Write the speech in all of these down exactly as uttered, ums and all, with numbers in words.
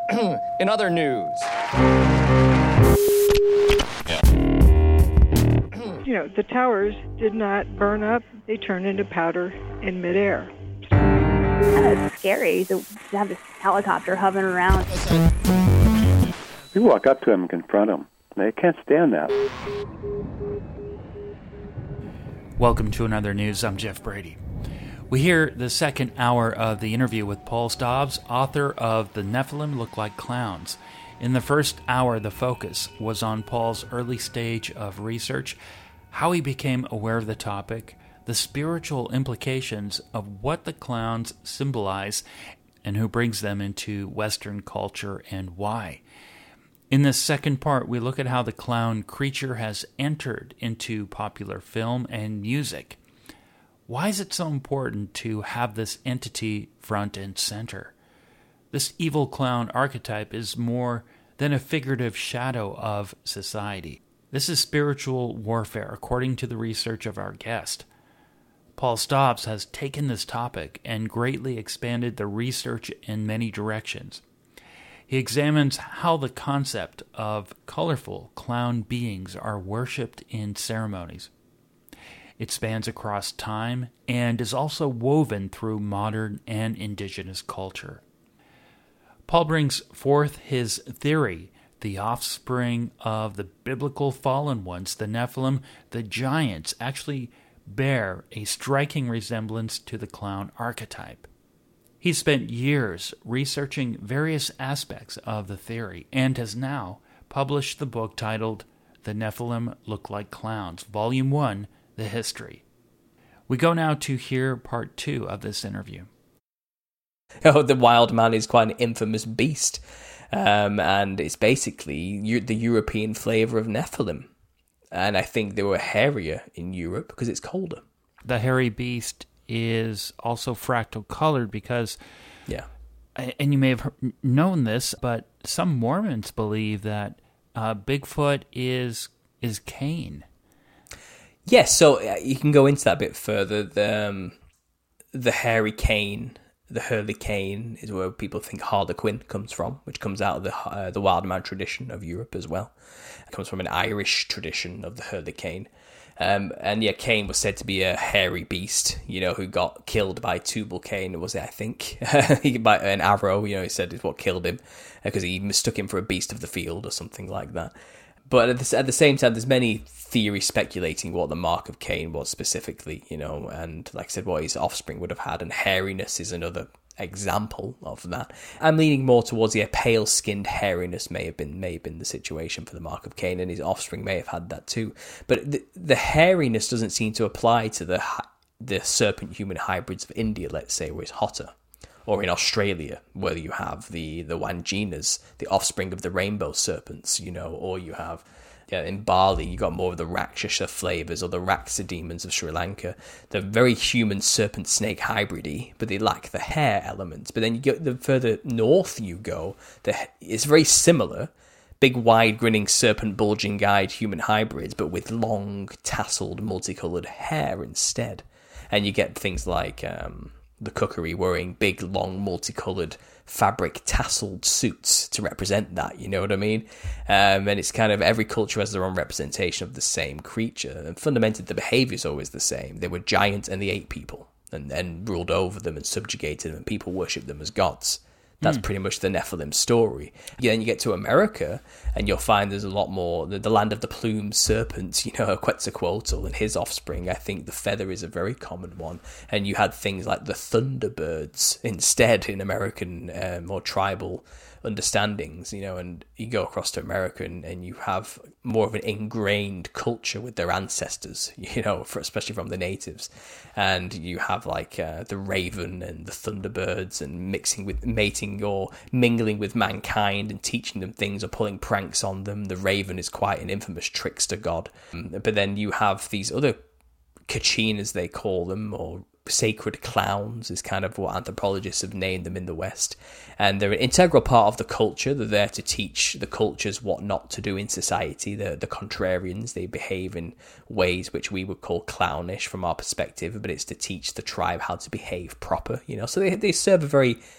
In other news. You know, the towers did not burn up. They turned into powder in midair. Uh, it's scary to have this helicopter hovering around. You walk up to them and confront them. They can't stand that. Welcome to Another News. I'm Jeff Brady. We hear the second hour of the interview with Paul Stobbs, author of The Nephilim Look Like Clowns. In the first hour, the focus was on Paul's early stage of research, how he became aware of the topic, the spiritual implications of what the clowns symbolize, and who brings them into Western culture and why. In this second part, we look at how the clown creature has entered into popular film and music. Why is it so important to have this entity front and center? This evil clown archetype is more than a figurative shadow of society. This is spiritual warfare, according to the research of our guest. Paul Stobbs has taken this topic and greatly expanded the research in many directions. He examines how the concept of colorful clown beings are worshipped in ceremonies. It spans across time and is also woven through modern and indigenous culture. Paul brings forth his theory, the offspring of the biblical fallen ones, the Nephilim, the giants, actually bear a striking resemblance to the clown archetype. He spent years researching various aspects of the theory and has now published the book titled The Nephilim Look Like Clowns, Volume one, The History. We go now to hear part two of this interview. Oh, the wild man is quite an infamous beast, um, and it's basically the European flavour of Nephilim. And I think they were hairier in Europe because it's colder. The hairy beast is also fractal colored because, yeah, and you may have known this, but some Mormons believe that uh, Bigfoot is is Cain. Yes, so you can go into that a bit further. The um, the hairy Cain, the Hurley Cain, is where people think Harlequin comes from, which comes out of the uh, the wild man tradition of Europe as well. It comes from an Irish tradition of the Hurley Cain. Um, and yeah, Cain was said to be a hairy beast, you know, who got killed by Tubal Cain, was it, I think? By an arrow, you know, he said is what killed him, because he mistook him for a beast of the field or something like that. But at the, at the same time, there's many theories speculating what the mark of Cain was specifically, you know, and like I said, what his offspring would have had, and hairiness is another example of that. I'm leaning more towards the yeah, pale-skinned hairiness may have been may have been the situation for the mark of Cain, and his offspring may have had that too. But the, the hairiness doesn't seem to apply to the the serpent-human hybrids of India, let's say, where it's hotter, or in Australia, where you have the the Wanginas, the offspring of the rainbow serpents, you know, or you have. Yeah, in Bali, you got more of the Rakshasa flavors, or the Raksa demons of Sri Lanka. They're very human serpent snake hybridy, but they lack the hair element. But then you get the further north you go, the, it's very similar. Big, wide, grinning serpent, bulging-eyed human hybrids, but with long, tasseled, multicolored hair instead. And you get things like um, the Kukri wearing big, long, multicolored fabric tasseled suits to represent that, you know what I mean? Um, and it's kind of every culture has their own representation of the same creature, and fundamentally the behavior is always the same. They were giants and they ate people and, and ruled over them and subjugated them, and people worshipped them as gods. That's mm. pretty much the Nephilim story. Yeah, then you get to America, and you'll find there's a lot more, the, the land of the plumed serpents, you know, Quetzalcoatl and his offspring. I think the feather is a very common one. And you had things like the Thunderbirds instead in American uh, more tribal understandings, you know, and you go across to America and, and you have more of an ingrained culture with their ancestors, you know, for, especially from the natives. And you have like uh, the raven and the thunderbirds, and mixing with mating or mingling with mankind and teaching them things or pulling pranks on them. The raven is quite an infamous trickster god. Um, but then you have these other Kachin, as they call them, or sacred clowns is kind of what anthropologists have named them in the West. And they're an integral part of the culture. They're there to teach the cultures what not to do in society. They're the contrarians. They behave in ways which we would call clownish from our perspective, but it's to teach the tribe how to behave proper, you know. So they they serve a very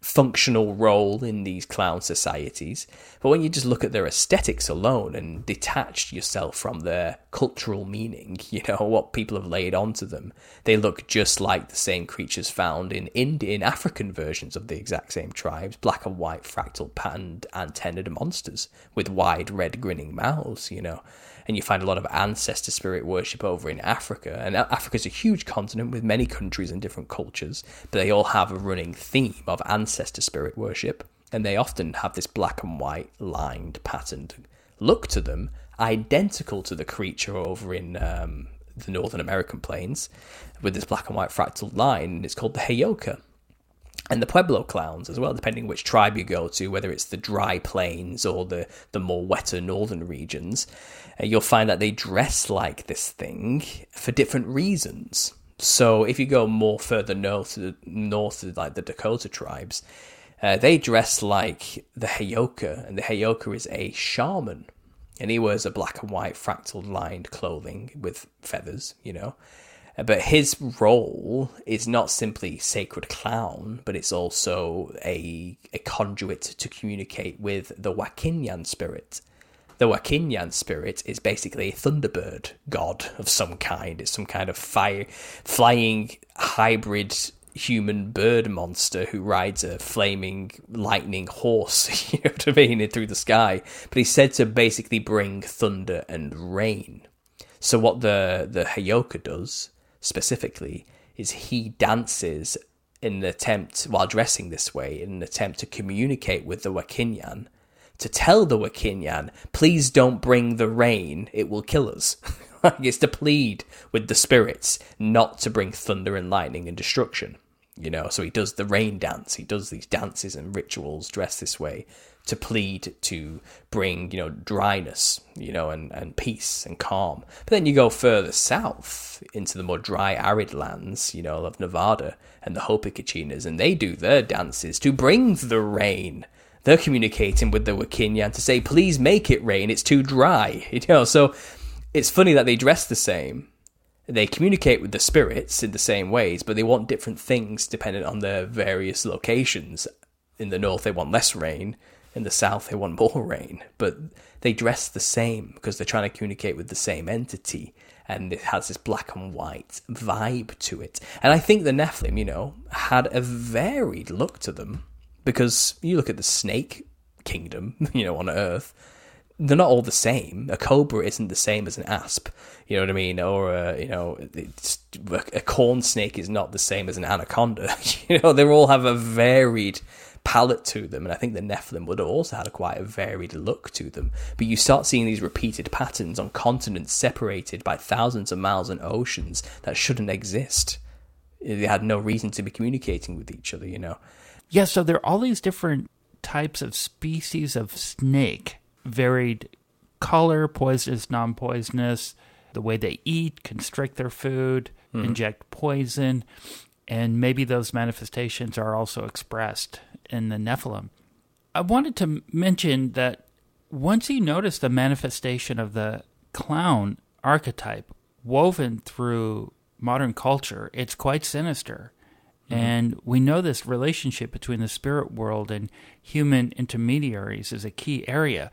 functional role in these clown societies. But when you just look at their aesthetics alone and detach yourself from their cultural meaning, you know, what people have laid onto them, they look just like the same creatures found in Indian, African versions of the exact same tribes, black and white fractal patterned antennaed monsters with wide red grinning mouths, you know. And you find a lot of ancestor spirit worship over in Africa. And Africa's a huge continent with many countries and different cultures, but they all have a running theme of ancestor spirit worship. And they often have this black and white lined patterned look to them, identical to the creature over in um, the Northern American plains with this black and white fractal line. It's called the Heyoka. And the Pueblo clowns as well, depending which tribe you go to, whether it's the dry plains or the, the more wetter northern regions, uh, you'll find that they dress like this thing for different reasons. So if you go more further north to, north to like the Dakota tribes, uh, they dress like the Heyoka, and the Heyoka is a shaman. And he wears a black and white fractal lined clothing with feathers, you know. But his role is not simply sacred clown, but it's also a, a conduit to communicate with the Wakinyan spirit. The Wakinyan spirit is basically a thunderbird god of some kind. It's some kind of fire, flying hybrid human bird monster who rides a flaming lightning horse, you know what I mean, through the sky. But he's said to basically bring thunder and rain. So what the, the Heyoka does specifically is he dances in an attempt, while dressing this way, in an attempt to communicate with the Wakinyan, to tell the Wakinyan, please don't bring the rain, it will kill us. It's to plead with the spirits not to bring thunder and lightning and destruction. You know, so he does the rain dance, he does these dances and rituals dressed this way to plead to bring, you know, dryness, you know, and, and peace and calm. But then you go further south into the more dry, arid lands, you know, of Nevada and the Hopi-Kachinas, and they do their dances to bring the rain. They're communicating with the Wakinyan to say, please make it rain, it's too dry. You know, so it's funny that they dress the same. They communicate with the spirits in the same ways, but they want different things depending on their various locations. In the north, they want less rain. In the south, they want more rain. But they dress the same because they're trying to communicate with the same entity. And it has this black and white vibe to it. And I think the Nephilim, you know, had a varied look to them. Because you look at the snake kingdom, you know, on Earth, they're not all the same. A cobra isn't the same as an asp, you know what I mean? Or, uh, you know, it's, a corn snake is not the same as an anaconda. You know, they all have a varied palette to them, and I think the Nephilim would have also had a quite a varied look to them. But you start seeing these repeated patterns on continents separated by thousands of miles and oceans that shouldn't exist. They had no reason to be communicating with each other, you know? Yeah, so there are all these different types of species of snake, varied color, poisonous, non-poisonous, the way they eat, constrict their food, mm-hmm. inject poison, and maybe those manifestations are also expressed in the Nephilim. I wanted to mention that once you notice the manifestation of the clown archetype woven through modern culture, it's quite sinister. Mm-hmm. And we know this relationship between the spirit world and human intermediaries is a key area.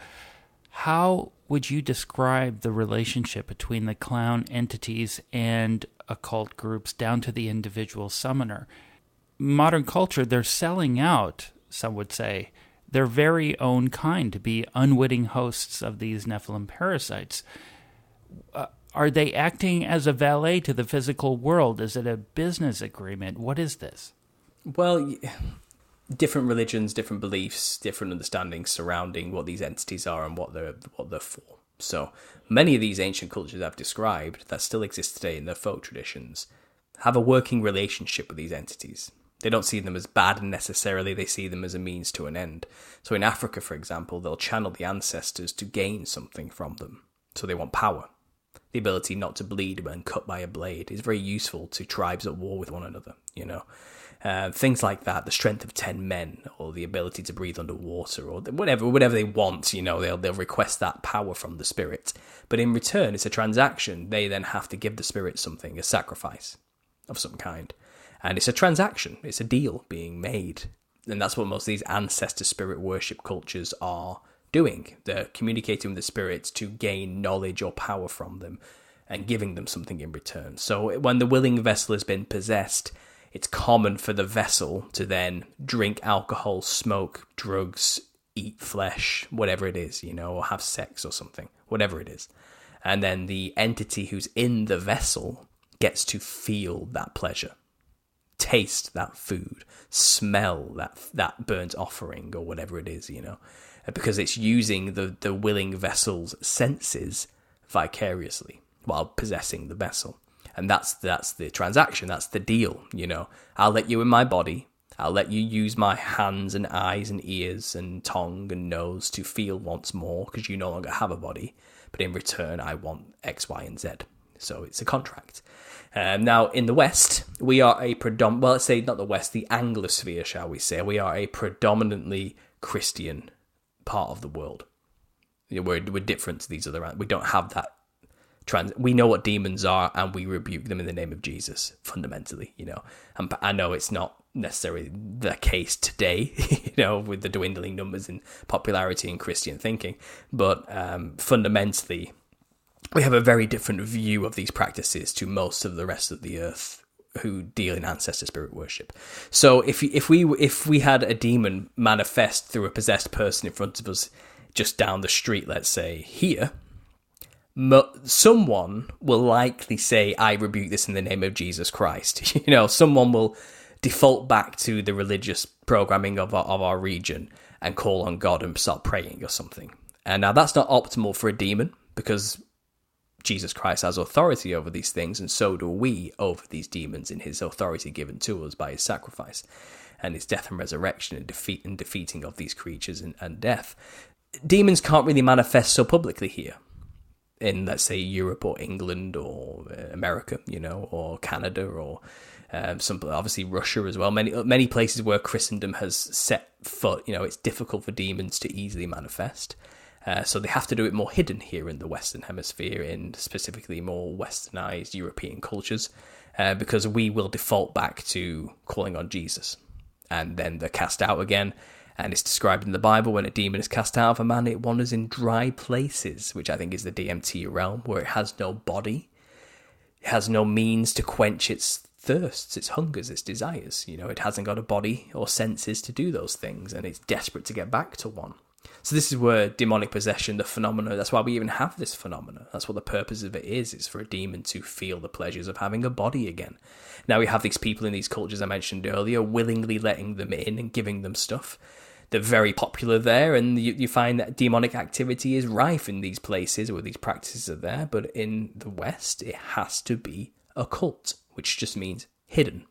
How would you describe the relationship between the clown entities and occult groups down to the individual summoner? Modern culture, they're selling out, some would say, their very own kind to be unwitting hosts of these Nephilim parasites. Uh, are they acting as a valet to the physical world? Is it a business agreement? What is this? Well, different religions, different beliefs, different understandings surrounding what these entities are and what they're what they're for. So many of these ancient cultures I've described that still exist today in their folk traditions have a working relationship with these entities. They don't see them as bad necessarily, they see them as a means to an end. So in Africa, for example, they'll channel the ancestors to gain something from them. So they want power. The ability not to bleed when cut by a blade is very useful to tribes at war with one another, you know. Uh, things like that, the strength of ten men, or the ability to breathe underwater, or whatever whatever they want, you know, they'll, they'll request that power from the spirit. But in return, it's a transaction. They then have to give the spirit something, a sacrifice of some kind. And it's a transaction, it's a deal being made And that's what most of these ancestor spirit worship cultures are doing. They're communicating with the spirits to gain knowledge or power from them and giving them something in return. So when the willing vessel has been possessed, it's common for the vessel to then drink alcohol, smoke drugs, eat flesh, whatever it is, you know, or have sex or something, whatever it is. And then the entity who's in the vessel gets to feel that pleasure, taste that food, smell that that burnt offering or whatever it is, you know, because it's using the, the willing vessel's senses vicariously while possessing the vessel. And that's that's the transaction, that's the deal, you know. I'll let you in my body, I'll let you use my hands and eyes and ears and tongue and nose to feel once more because you no longer have a body, but in return I want X, Y, and Z. So it's a contract. Um, now, in the West, we are a predominant, well, let's say not the West, the Anglosphere, shall we say. We are a predominantly Christian part of the world. You know, we're, we're different to these other, we don't have that trans, we know what demons are and we rebuke them in the name of Jesus, fundamentally, you know. And I know it's not necessarily the case today, you know, with the dwindling numbers in popularity in Christian thinking, but um, fundamentally, we have a very different view of these practices to most of the rest of the earth who deal in ancestor spirit worship. So if if we if we had a demon manifest through a possessed person in front of us, just down the street, let's say here, mo- someone will likely say, "I rebuke this in the name of Jesus Christ." You know, someone will default back to the religious programming of our, of our region and call on God and start praying or something. And now that's not optimal for a demon because Jesus Christ has authority over these things, and so do we over these demons in his authority given to us by his sacrifice and his death and resurrection and defeat and defeating of these creatures and, and death. Demons can't really manifest so publicly here in, let's say, Europe or England or America, you know, or Canada or um, some obviously Russia as well. Many many places where Christendom has set foot, you know, it's difficult for demons to easily manifest. Uh, so they have to do it more hidden here in the Western Hemisphere, in specifically more westernized European cultures, uh, because we will default back to calling on Jesus. And then they're cast out again, and it's described in the Bible when a demon is cast out of a man, it wanders in dry places, which I think is the D M T realm, where it has no body, it has no means to quench its thirsts, its hungers, its desires. You know, it hasn't got a body or senses to do those things, and it's desperate to get back to one. So this is where demonic possession, the phenomena, that's why we even have this phenomena. That's what the purpose of it is. It's for a demon to feel the pleasures of having a body again. Now we have these people in these cultures I mentioned earlier, willingly letting them in and giving them stuff. They're very popular there, and you, you find that demonic activity is rife in these places where these practices are there. But in the West, it has to be occult, which just means hidden.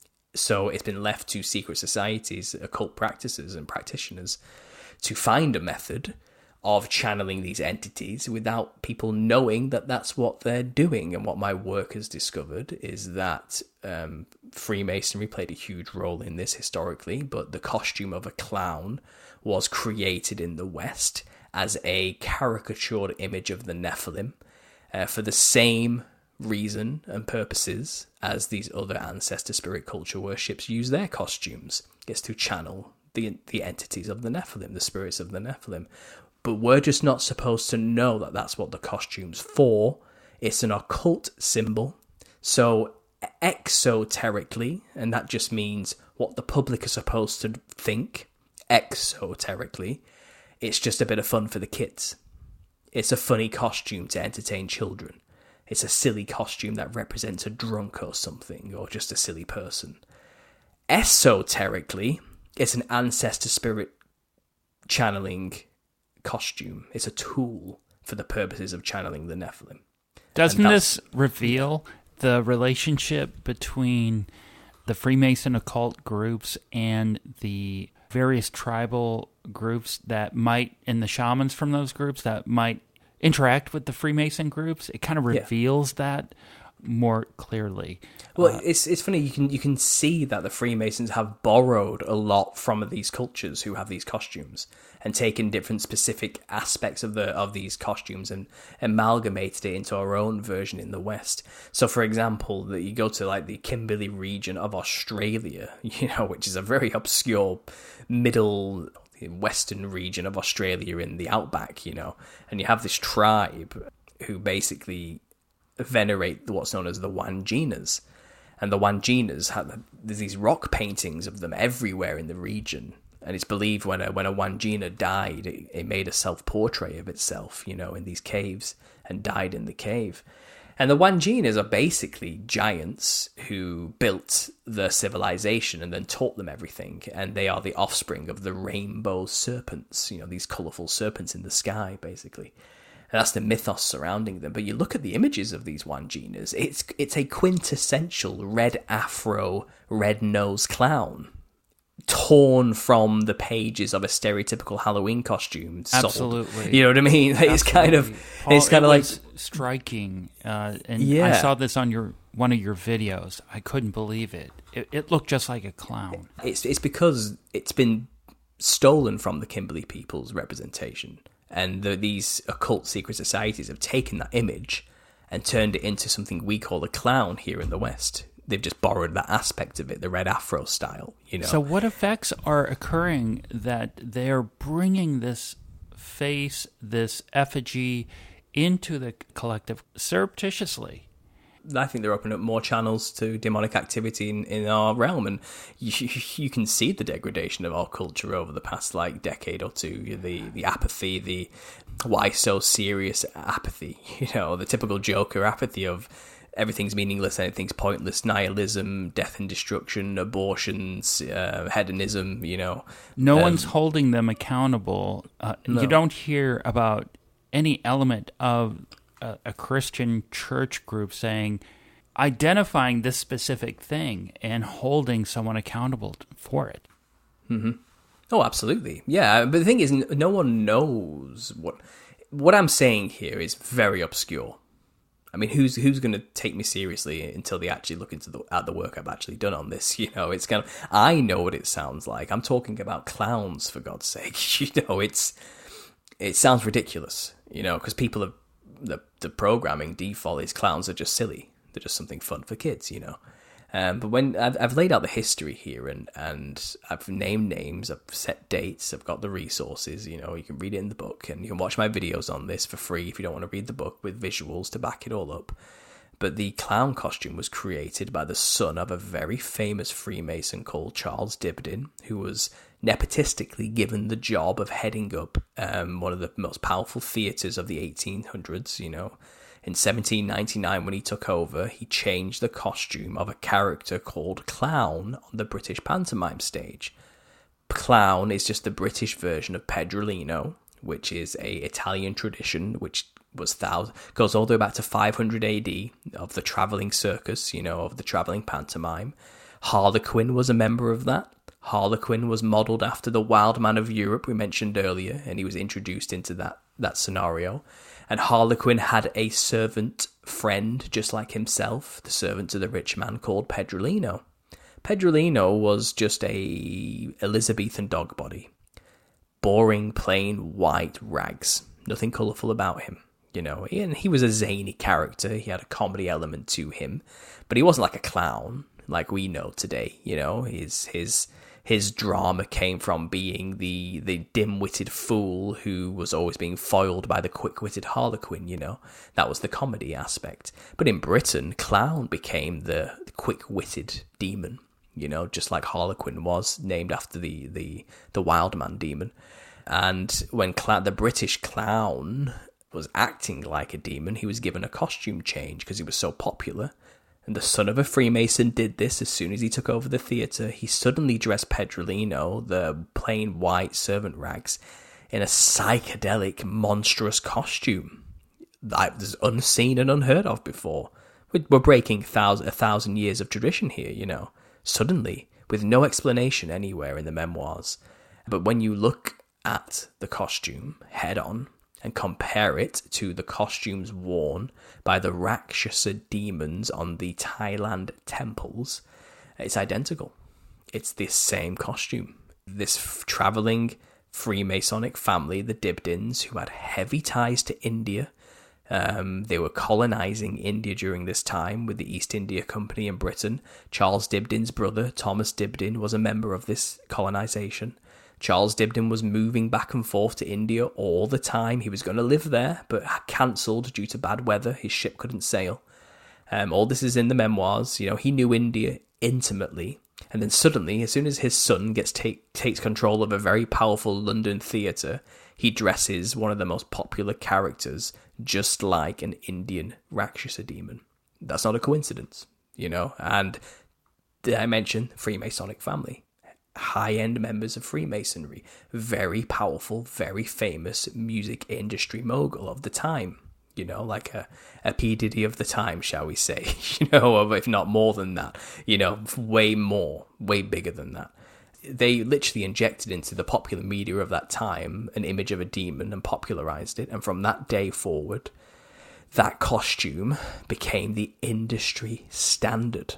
So it's been left to secret societies, occult practices and practitioners to find a method of channeling these entities without people knowing that that's what they're doing. And what my work has discovered is that um, Freemasonry played a huge role in this historically, but the costume of a clown was created in the West as a caricatured image of the Nephilim uh, for the same reason and purposes as these other ancestor spirit culture worships use their costumes. It's to channel the the entities of the Nephilim, the spirits of the Nephilim. But we're just not supposed to know that that's what the costume's for. It's an occult symbol. So exoterically, and that just means what the public are supposed to think, exoterically, it's just a bit of fun for the kids. It's a funny costume to entertain children. It's a silly costume that represents a drunk or something, or just a silly person. Esoterically, it's an ancestor spirit channeling costume. It's a tool for the purposes of channeling the Nephilim. Doesn't this reveal the relationship between the Freemason occult groups and the various tribal groups that might, and the shamans from those groups that might interact with the Freemason groups? It kind of reveals yeah. that more clearly. Well, uh, it's it's funny. You can you can see that the Freemasons have borrowed a lot from these cultures who have these costumes and taken different specific aspects of the of these costumes and amalgamated it into our own version in the West. So, for example, that you go to like the Kimberley region of Australia, you know, which is a very obscure middle western region of Australia in the outback, you know, and you have this tribe who basically venerate what's known as the Wanjinas. And the Wanjinas have there's these rock paintings of them everywhere in the region, and it's believed when a when a Wanjina died, it, it made a self portrait of itself, you know, in these caves, and died in the cave. And the Wanjinas are basically giants who built the civilization and then taught them everything, and they are the offspring of the rainbow serpents, you know, these colourful serpents in the sky, basically. And that's the mythos surrounding them. But you look at the images of these Wanjinas, it's it's a quintessential red afro, red-nosed clown, torn from the pages of a stereotypical Halloween costume. Sold. Absolutely. You know what I mean? Absolutely. It's kind of, Paul, it's kind it of like... was striking. Uh, and yeah. I saw this on your one of your videos. I couldn't believe it. It, it looked just like a clown. It's It's because it's been stolen from the Kimberley people's representation. And the, these occult secret societies have taken that image and turned it into something we call a clown here in the West. They've just borrowed that aspect of it, the red afro style, you know. So what effects are occurring that they're bringing this face, this effigy, into the collective surreptitiously? I think they're opening up more channels to demonic activity in, in our realm, and you, you can see the degradation of our culture over the past like decade or two. The the apathy, the why so serious apathy, you know, the typical Joker apathy of everything's meaningless, anything's pointless, nihilism, death and destruction, abortions, uh, hedonism, you know. No um, one's holding them accountable. Uh, no. You don't hear about any element of a, a Christian church group saying, identifying this specific thing and holding someone accountable for it. Mm-hmm. Oh, absolutely. Yeah, but the thing is, no one knows what... What I'm saying here is very obscure. I mean, who's who's going to take me seriously until they actually look into the, at the work I've actually done on this? You know, it's kind of... I know what it sounds like. I'm talking about clowns, for God's sake. You know, it's... It sounds ridiculous, you know, because people have... The, the programming default is clowns are just silly. They're just something fun for kids, you know. Um, but when I've, I've laid out the history here, and, and I've named names, I've set dates, I've got the resources, you know, you can read it in the book, and you can watch my videos on this for free if you don't want to read the book with visuals to back it all up. But the clown costume was created by the son of a very famous Freemason called Charles Dibdin, who was nepotistically given the job of heading up um, one of the most powerful theatres of the eighteen hundreds, you know. In seventeen ninety-nine, when he took over, he changed the costume of a character called Clown on the British pantomime stage. Clown is just the British version of Pedrolino, which is a Italian tradition which was thousand, goes all the way back to five hundred A D of the travelling circus, you know, of the travelling pantomime. Harlequin was a member of that. Harlequin was modelled after the Wild Man of Europe we mentioned earlier, and he was introduced into that, that scenario. And Harlequin had a servant friend just like himself, the servant to the rich man called Pedrolino. Pedrolino was just a Elizabethan dog body. Boring, plain, white rags. Nothing colourful about him, you know. And he was a zany character. He had a comedy element to him. But he wasn't like a clown like we know today, you know. His his his drama came from being the, the dim-witted fool who was always being foiled by the quick-witted Harlequin, you know. That was the comedy aspect. But in Britain, clown became the quick-witted demon, you know, just like Harlequin was, named after the, the, the wild man demon. And when cl- the British clown was acting like a demon, he was given a costume change because he was so popular. And the son of a Freemason did this as soon as he took over the theatre. He suddenly dressed Pedrolino, the plain white servant rags, in a psychedelic, monstrous costume that was unseen and unheard of before. We're breaking thousand, a thousand years of tradition here, you know, suddenly, with no explanation anywhere in the memoirs. But when you look at the costume head on, and compare it to the costumes worn by the Rakshasa demons on the Thailand temples, it's identical. It's this same costume. This f- traveling Freemasonic family, the Dibdins, who had heavy ties to India. Um, they were colonizing India during this time with the East India Company in Britain. Charles Dibdin's brother, Thomas Dibdin, was a member of this colonization. Charles Dibdin was moving back and forth to India all the time. He was going to live there, but cancelled due to bad weather. His ship couldn't sail. Um, all this is in the memoirs. You know, he knew India intimately. And then suddenly, as soon as his son gets take, takes control of a very powerful London theatre, he dresses one of the most popular characters just like an Indian Rakshasa demon. That's not a coincidence, you know. And did I mention Freemasonic family? High-end members of Freemasonry. Very powerful, very famous music industry mogul of the time. You know, like a, a P. Diddy of the time, shall we say. You know, if not more than that. You know, way more, way bigger than that. They literally injected into the popular media of that time an image of a demon and popularized it. And from that day forward, that costume became the industry standard.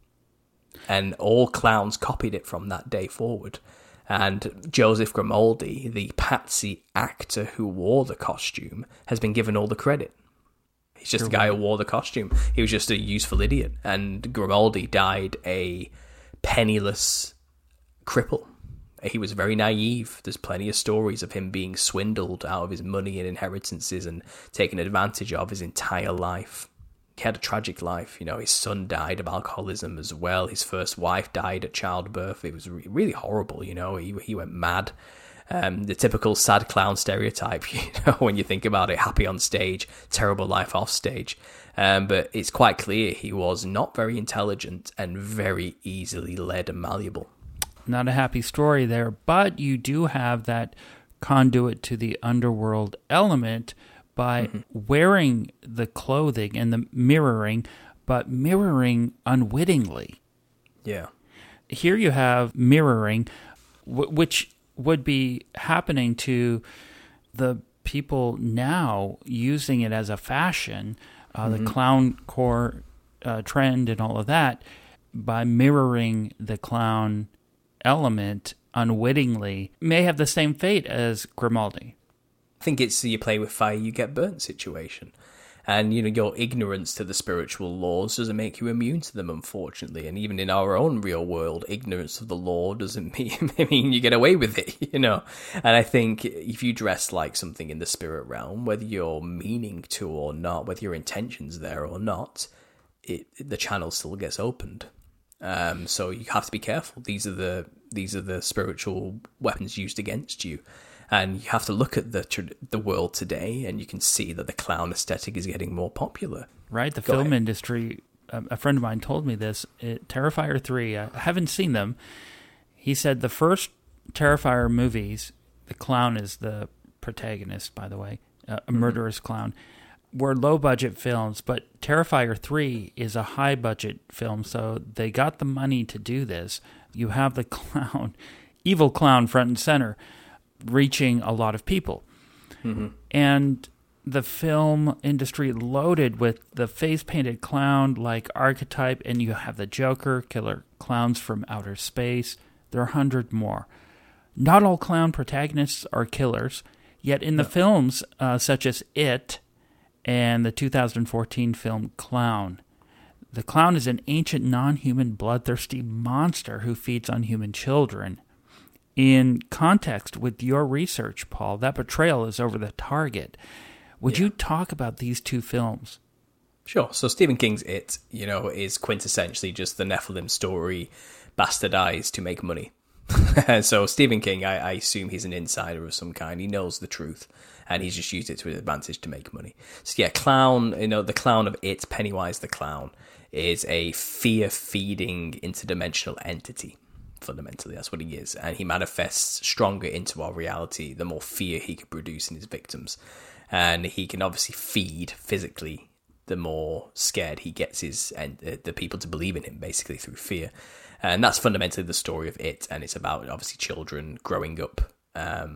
And all clowns copied it from that day forward. And Joseph Grimaldi, the patsy actor who wore the costume, has been given all the credit. He's just the guy who wore the costume. He was just a useful idiot. And Grimaldi died a penniless cripple. He was very naive. There's plenty of stories of him being swindled out of his money and inheritances and taken advantage of his entire life. He had a tragic life. You know, his son died of alcoholism as well. His first wife died at childbirth. It was re- really horrible, you know. He he went mad. Um, the typical sad clown stereotype, you know, when you think about it, happy on stage, terrible life off stage. Um, but it's quite clear he was not very intelligent and very easily led and malleable. Not a happy story there, but you do have that conduit to the underworld element by mm-hmm. wearing the clothing and the mirroring, but mirroring unwittingly. Yeah. Here you have mirroring, w- which would be happening to the people now using it as a fashion, uh, mm-hmm. the clown core uh, trend and all of that, by mirroring the clown element unwittingly, may have the same fate as Grimaldi. I think it's you play with fire, you get burnt situation. And, you know, your ignorance to the spiritual laws doesn't make you immune to them, unfortunately. And even in our own real world, ignorance of the law doesn't mean, mean you get away with it, you know. And I think if you dress like something in the spirit realm, whether you're meaning to or not, whether your intention's there or not, it the channel still gets opened. Um, so you have to be careful. These are the these are the spiritual weapons used against you. And you have to look at the the world today, and you can see that the clown aesthetic is getting more popular. Right, the Go film ahead. industry, a friend of mine told me this, it, Terrifier three, I haven't seen them. He said the first Terrifier movies, the clown is the protagonist, by the way, uh, a murderous mm-hmm. clown, were low-budget films, but Terrifier three is a high-budget film, so they got the money to do this. You have the clown, evil clown front and center, reaching a lot of people. Mm-hmm. And the film industry loaded with the face-painted clown-like archetype, and you have the Joker, killer clowns from outer space. There are a hundred more. Not all clown protagonists are killers, yet in the no. films uh, such as It and the two thousand fourteen film Clown, the clown is an ancient, non-human, bloodthirsty monster who feeds on human children. In context with your research, Paul, that portrayal is over the target. Would yeah. you talk about these two films? Sure. So Stephen King's It, you know, is quintessentially just the Nephilim story bastardized to make money. So Stephen King, I, I assume he's an insider of some kind. He knows the truth, and he's just used it to his advantage to make money. So yeah, Clown, you know, the clown of It, Pennywise the Clown, is a fear-feeding interdimensional entity. Fundamentally, that's what he is, and he manifests stronger into our reality the more fear he can produce in his victims. And he can obviously feed physically the more scared he gets his and uh, the people to believe in him, basically through fear. And that's fundamentally the story of It, and it's about obviously children growing up um,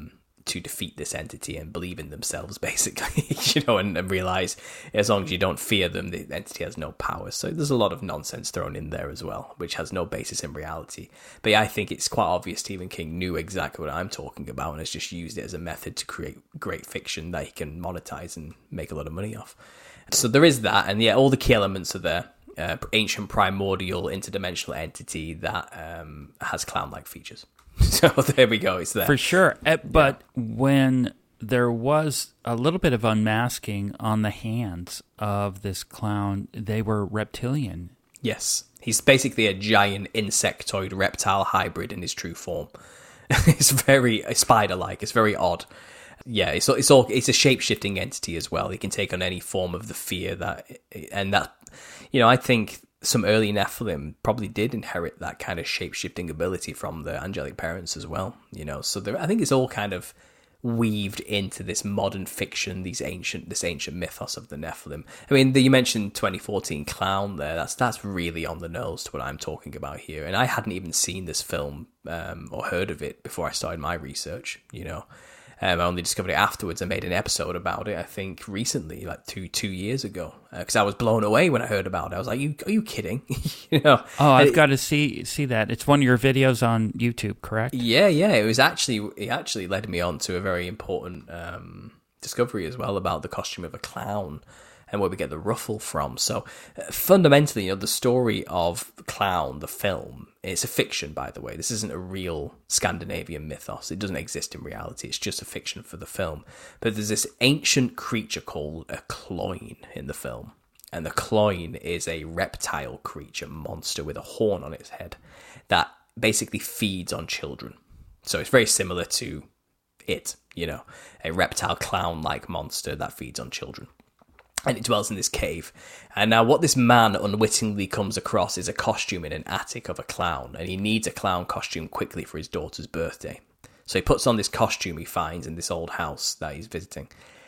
to defeat this entity and believe in themselves, basically, you know, and, and realize as long as you don't fear them, the entity has no power. So there's a lot of nonsense thrown in there as well, which has no basis in reality. But yeah, I think it's quite obvious Stephen King knew exactly what I'm talking about and has just used it as a method to create great fiction that he can monetize and make a lot of money off. So there is that, and yeah, all the key elements are there. Uh, ancient primordial interdimensional entity that um, has clown-like features. So there we go, it's there. For sure. Uh, but yeah. When there was a little bit of unmasking on the hands of this clown, they were reptilian. Yes. He's basically a giant insectoid reptile hybrid in his true form. It's very spider-like. It's very odd. Yeah, it's it's all it's a shape-shifting entity as well. He can take on any form of the fear that, and that, you know, I think some early Nephilim probably did inherit that kind of shape-shifting ability from the angelic parents as well, you know. So there, I think it's all kind of weaved into this modern fiction, these ancient, this ancient mythos of the Nephilim. I mean, the, you mentioned twenty fourteen Clown there. That's that's really on the nose to what I'm talking about here. And I hadn't even seen this film um, or heard of it before I started my research, you know. Um, I only discovered it afterwards. I made an episode about it, I think, recently, like two two years ago, because uh, I was blown away when I heard about it. I was like, "You are you kidding?" you know? Oh, I've it, got to see see that. It's one of your videos on YouTube, correct? Yeah, yeah. It was actually it actually led me on to a very important um, discovery as well about the costume of a clown and where we get the ruffle from. So uh, fundamentally, you know, the story of the Clown, the film, it's a fiction, by the way. This isn't a real Scandinavian mythos. It doesn't exist in reality. It's just a fiction for the film. But there's this ancient creature called a Cloyne in the film. And the Cloyne is a reptile creature, monster with a horn on its head that basically feeds on children. So it's very similar to it, you know, a reptile clown-like monster that feeds on children. And it dwells in this cave. And now what this man unwittingly comes across is a costume in an attic of a clown. And he needs a clown costume quickly for his daughter's birthday. So he puts on this costume he finds in this old house that he's visiting.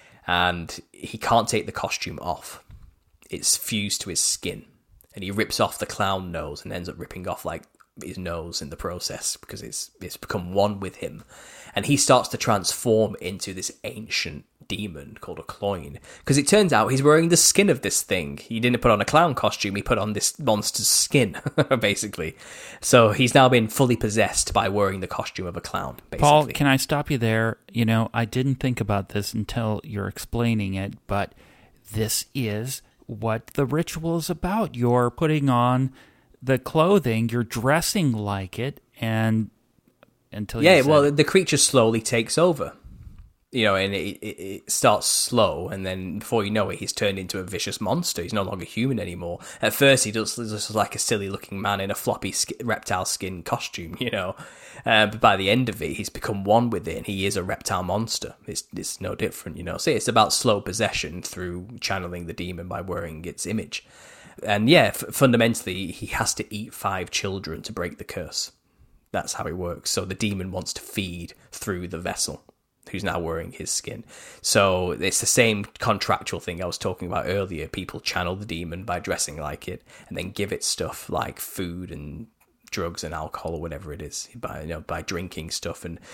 And he can't take the costume off. It's fused to his skin. And he rips off the clown nose and ends up ripping off like his nose in the process because it's it's become one with him. And he starts to transform into this ancient demon called a Cloyne, because it turns out he's wearing the skin of this thing. He didn't put on a clown costume, he put on this monster's skin, basically. So he's now been fully possessed by wearing the costume of a clown, basically. Paul, can I stop you there? You know, I didn't think about this until you're explaining it, but this is what the ritual is about. You're putting on the clothing, you're dressing like it, and until you yeah, said, well, the creature slowly takes over. You know, and it, it, it starts slow, and then before you know it, he's turned into a vicious monster. He's no longer human anymore. At first, he does just like a silly-looking man in a floppy sk- reptile skin costume, you know. Uh, but by the end of it, he's become one with it, and he is a reptile monster. It's, it's no different, you know. So it's about slow possession through channeling the demon by wearing its image. And yeah, f- fundamentally, he has to eat five children to break the curse. That's how it works. So the demon wants to feed through the vessel, who's now wearing his skin. So it's the same contractual thing I was talking about earlier. People channel the demon by dressing like it and then give it stuff like food and drugs and alcohol or whatever it is, by, you know, by drinking stuff and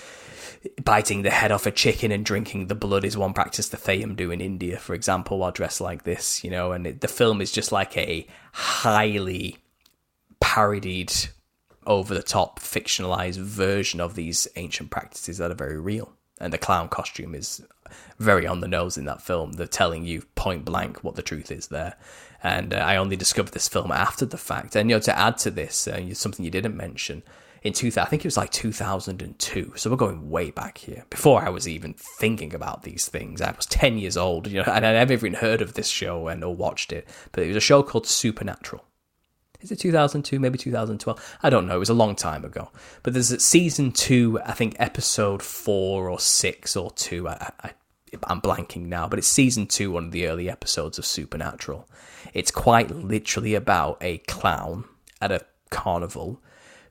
biting the head off a chicken and drinking the blood is one practice the Thayum do in India, for example, while dressed like this, you know. And it, the film is just like a highly parodied, over-the-top, fictionalized version of these ancient practices that are very real. And the clown costume is very on the nose in that film. They're telling you point blank what the truth is there. And uh, I only discovered this film after the fact. And, you know, to add to this, uh, something you didn't mention, in two thousand, I think it was like two thousand two. So we're going way back here. Before I was even thinking about these things, I was ten years old, you know, and I never even heard of this show and or watched it. But it was a show called Supernatural. Is it two thousand two, maybe two thousand twelve? I don't know. It was a long time ago. But there's a season two, I think episode four or six or two. I, I, I'm blanking now, but it's season two, one of the early episodes of Supernatural. It's quite literally about a clown at a carnival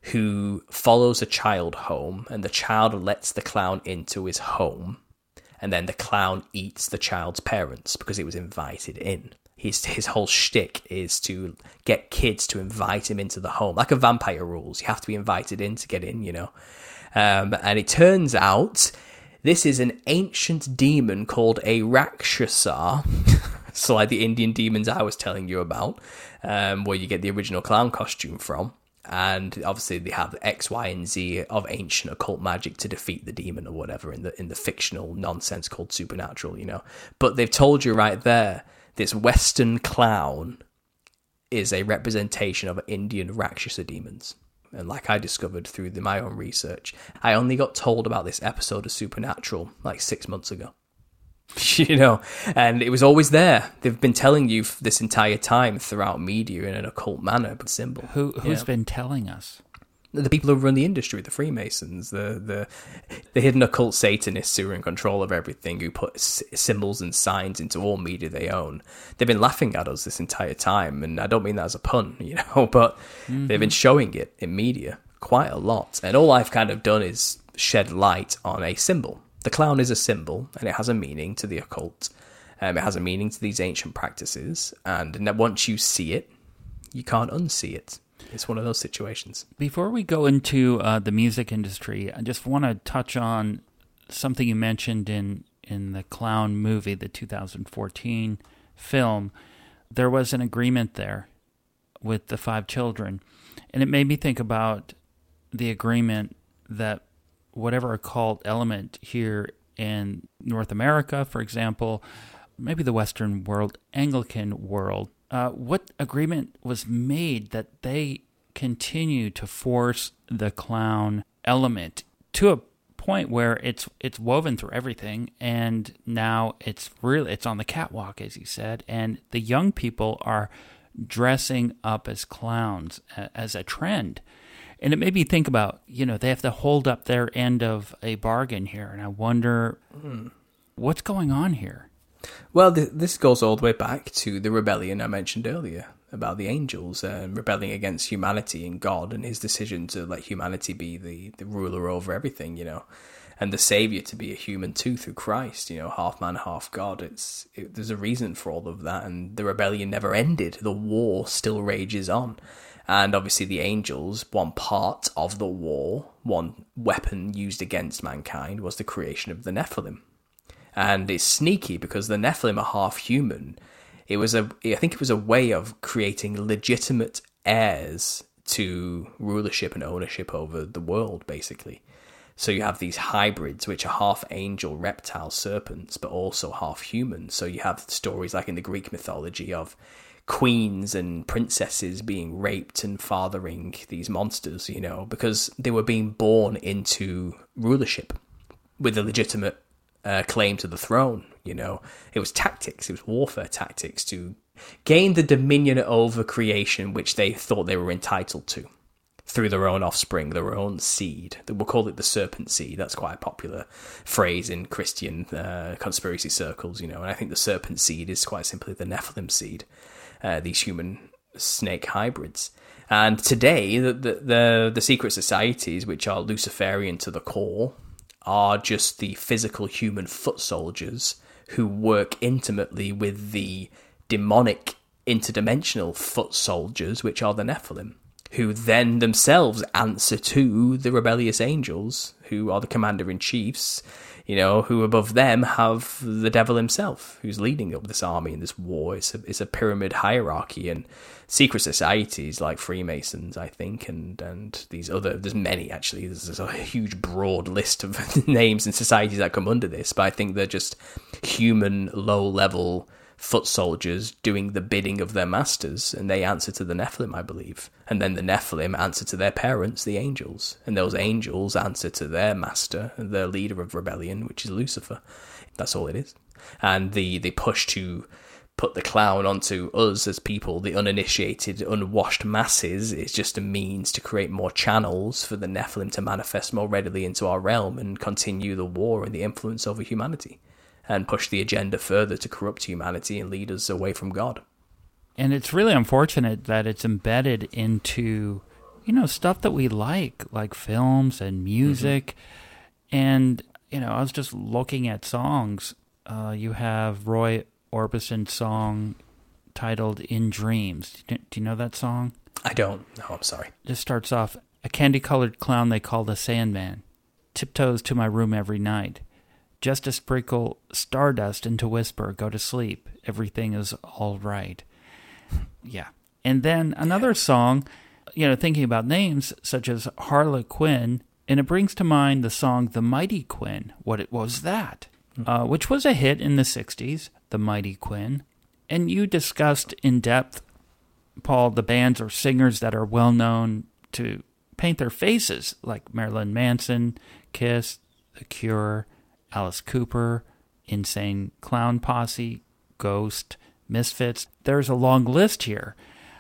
who follows a child home, and the child lets the clown into his home, and then the clown eats the child's parents because it was invited in. His his whole shtick is to get kids to invite him into the home, like a vampire rules. You have to be invited in to get in, you know. Um, and it turns out This is an ancient demon called a Rakshasa. So like the Indian demons I was telling you about, um, where you get the original clown costume from. And obviously they have X, Y, and Z of ancient occult magic to defeat the demon or whatever in the in the fictional nonsense called supernatural, you know. But they've told you right there, this Western clown is a representation of Indian Rakshasa demons. And like I discovered through the, my own research, I only got told about this episode of Supernatural like six months ago. You know, and it was always there. They've been telling you this entire time throughout media in an occult manner, but symbol. Who, who's know? been telling us? The people who run the industry, the Freemasons, the the, the hidden occult Satanists who are in control of everything, who put s- symbols and signs into all media they own. They've been laughing at us this entire time, and I don't mean that as a pun, you know, but mm-hmm. they've been showing it in media quite a lot. And all I've kind of done is shed light on a symbol. The clown is a symbol, and it has a meaning to the occult. Um, it has a meaning to these ancient practices, and once you see it, you can't unsee it. It's one of those situations. Before we go into uh, the music industry, I just want to touch on something you mentioned in, in the clown movie, the two thousand fourteen film. There was an agreement there with the five children, and it made me think about the agreement that whatever occult element here in North America, for example, maybe the Western world, Anglican world, uh, what agreement was made that they continue to force the clown element to a point where it's it's woven through everything, and now it's really it's on the catwalk, as you said, and the young people are dressing up as clowns as a trend. And it made me think about, you know, they have to hold up their end of a bargain here. And I wonder, mm. what's going on here? Well, th- this goes all the way back to the rebellion I mentioned earlier about the angels um, rebelling against humanity and God and his decision to let humanity be the, the ruler over everything, you know, and the savior to be a human too through Christ, you know, half man, half God. It's it, there's a reason for all of that. And the rebellion never ended. The war still rages on. And obviously the angels, one part of the war, one weapon used against mankind was the creation of the Nephilim. And it's sneaky because the Nephilim are half human. It was a, I think it was a way of creating legitimate heirs to rulership and ownership over the world, basically. So you have these hybrids, which are half angel, reptile, serpents, but also half human. So you have stories like in the Greek mythology of queens and princesses being raped and fathering these monsters, you know, because they were being born into rulership with a legitimate uh, claim to the throne, you know. It was tactics, it was warfare tactics to gain the dominion over creation which they thought they were entitled to through their own offspring, their own seed. We'll call it the serpent seed. That's quite a popular phrase in Christian uh, conspiracy circles, you know, and I think the serpent seed is quite simply the Nephilim seed. Uh, these human snake hybrids. And today, the, the the the secret societies, which are Luciferian to the core, are just the physical human foot soldiers who work intimately with the demonic interdimensional foot soldiers, which are the Nephilim, who then themselves answer to the rebellious angels, who are the commander-in-chiefs, you know, who above them have the devil himself, who's leading up this army in this war. It's a, it's a pyramid hierarchy, and secret societies like Freemasons, I think, and, and these other, there's many actually, there's a huge broad list of names and societies that come under this, but I think they're just human low-level foot soldiers doing the bidding of their masters, and they answer to the Nephilim, I believe. And then the Nephilim answer to their parents, the angels. And those angels answer to their master, their leader of rebellion, which is Lucifer. That's all it is. And the, the push to put the clown onto us as people, the uninitiated, unwashed masses, is just a means to create more channels for the Nephilim to manifest more readily into our realm and continue the war and the influence over humanity, and push the agenda further to corrupt humanity and lead us away from God. And it's really unfortunate that it's embedded into, you know, stuff that we like, like films and music. Mm-hmm. And, you know, I was just looking at songs. Uh, you have Roy Orbison's song titled In Dreams. Do you know that song? I don't. No, I'm sorry. It just starts off, a candy-colored clown they call the Sandman tiptoes to my room every night. just to sprinkle stardust and to whisper, go to sleep, everything is all right. Yeah. And then another song, you know, thinking about names such as Harlequin, and it brings to mind the song The Mighty Quinn. What it was that? Uh, which was a hit in the sixties, The Mighty Quinn. And you discussed in depth, Paul, the bands or singers that are well known to paint their faces, like Marilyn Manson, Kiss, The Cure, Alice Cooper, Insane Clown Posse, Ghost, Misfits. There's a long list here.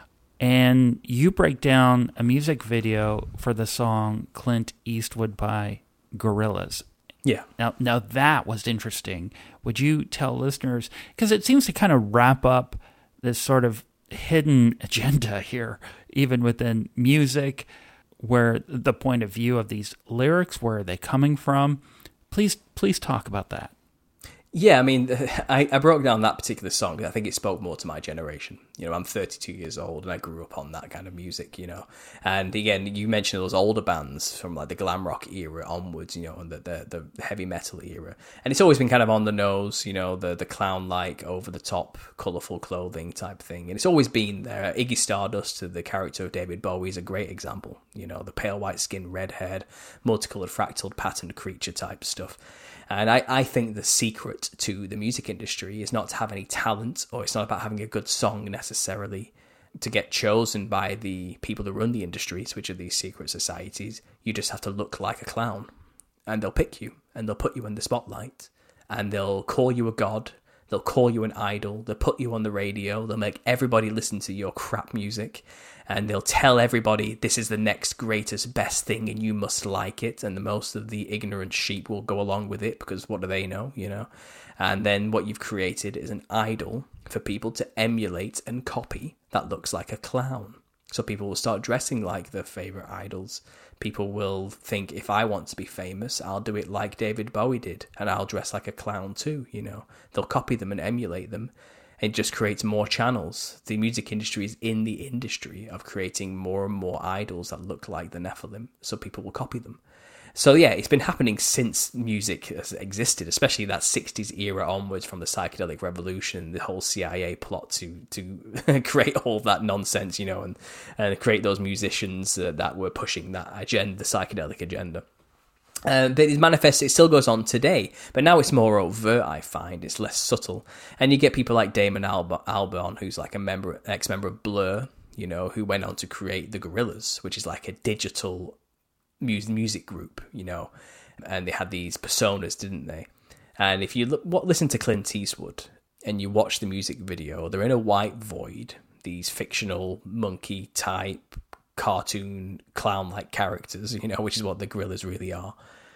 And you break down a music video for the song Clint Eastwood by Gorillaz. Yeah. Now, now that was interesting. Would you tell listeners, because it seems to kind of wrap up this sort of hidden agenda here, even within music, where the point of view of these lyrics, where are they coming from? Please, please talk about that. Yeah, I mean, I, I broke down that particular song because I think it spoke more to my generation. You know, I'm thirty-two years old and I grew up on that kind of music, you know. And again, you mentioned those older bands from like the glam rock era onwards, you know, and the, the, the heavy metal era. And it's always been kind of on the nose, you know, the, the clown-like, over-the-top, colourful clothing type thing. And it's always been there. Iggy Stardust, the character of David Bowie, is a great example. You know, the pale white skin, red-haired, multicoloured, fractal, patterned creature type stuff. And I, I think the secret to the music industry is not to have any talent, or it's not about having a good song necessarily to get chosen by the people who run the industries, which are these secret societies. You just have to look like a clown, and they'll pick you, and they'll put you in the spotlight, and they'll call you a god, they'll call you an idol, they'll put you on the radio, they'll make everybody listen to your crap music, and they'll tell everybody this is the next greatest, best thing and you must like it. And the most of the ignorant sheep will go along with it because what do they know, you know? And then what you've created is an idol for people to emulate and copy that looks like a clown. So people will start dressing like their favorite idols. People will think, if I want to be famous, I'll do it like David Bowie did, and I'll dress like a clown too, you know? They'll copy them and emulate them. It just creates more channels. The music industry is in the industry of creating more and more idols that look like the Nephilim, so people will copy them. So yeah, it's been happening since music has existed, especially that sixties era onwards, from the psychedelic revolution, the whole C I A plot to to create all that nonsense, you know, and, and create those musicians uh, that were pushing that agenda, the psychedelic agenda. Uh, but it manifests, it still goes on today, but now it's more overt, I find. It's less subtle. And you get people like Damon Alb- Albarn, who's like a member, ex-member of Blur, you know, who went on to create the Gorillaz, which is like a digital mu- music group, you know. And they had these personas, didn't they? And if you look, what, listen to Clint Eastwood and you watch the music video, they're in a white void, these fictional monkey type cartoon clown-like characters, you know, which is what the Gorillaz really are.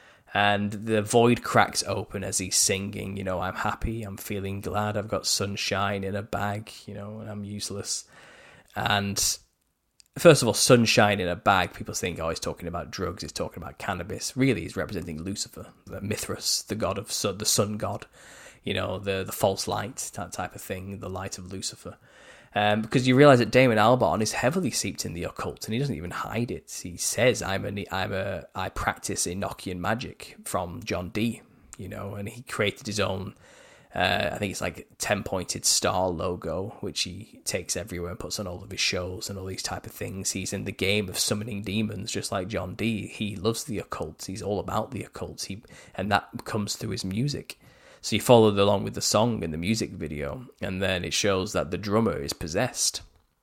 And the void cracks open as he's singing, you know, I'm happy, I'm feeling glad, I've got sunshine in a bag, you know, and I'm useless. And first of all, sunshine in a bag, people think, oh, he's talking about drugs, he's talking about cannabis. Really, he's representing Lucifer, the Mithras, the god of sun, the sun god, you know, the, the false light, that type of thing, the light of Lucifer. Um, because you realise that Damon Albarn is heavily steeped in the occult, and he doesn't even hide it. He says, "I'm a, I'm a, I practice Enochian magic from John Dee," you know, and he created his own. Uh, I think it's like ten-pointed star logo, which he takes everywhere and puts on all of his shows and all these type of things. He's in the game of summoning demons, just like John Dee. He loves the occult. He's all about the occult. He and that comes through his music. So you followed along with the song in the music video, and then it shows that the drummer is possessed.